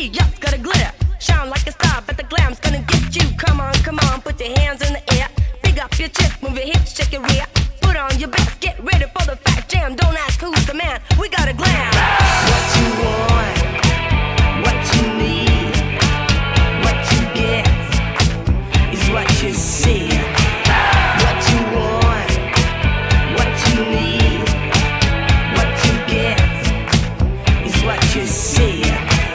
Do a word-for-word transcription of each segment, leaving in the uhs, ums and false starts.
me, yup, got a glitter. Shine like a star, but the glam's gonna get you. Come on, come on, put your hands in the air. Big up your chest, move your hips, shake your rear. Put on your best, get ready for the fat jam. Don't ask who's the man, we got a glam. What you want, what you need, what you get is what you see. What you want, what you need, what you get is what you see.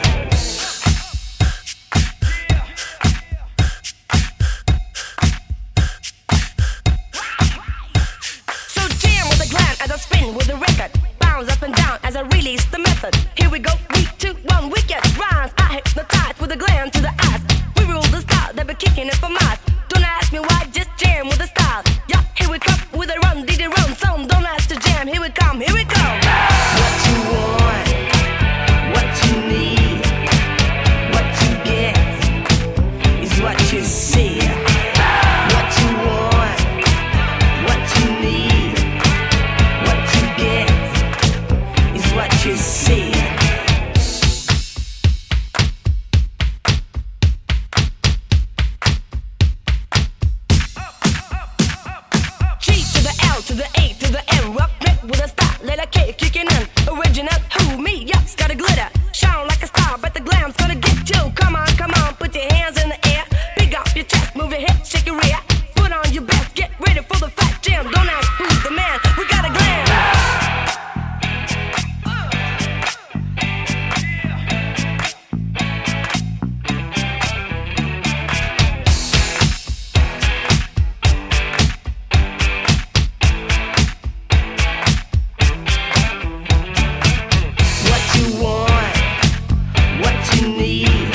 So jam with a glam as I spin with the record. Bounce up and down as I release the method. Here we go, three, two, one, wicked rhymes. I hypnotize with a glam to the eyes. We rule the style, they be kicking it for miles. Don't ask me why, just jam with the style. Yeah, here we come with a run, did it run song. Don't ask to jam, here we come, here we go. What you want, what you need, what you get is what you see. What you want, what you need, what you get is what you see. G to the L to the A to the M, rough neck with a style, let a K kicking in. Original, who me? Yups, got a glitter. Shine like a star, but the glam's gonna get you. Come on, come on, put your hands in the air. Big up your chest, move your hips, shake your rear. Put on your best, get ready for the fat jam. Don't ask who's the man, we got a glam. What you want, what you need,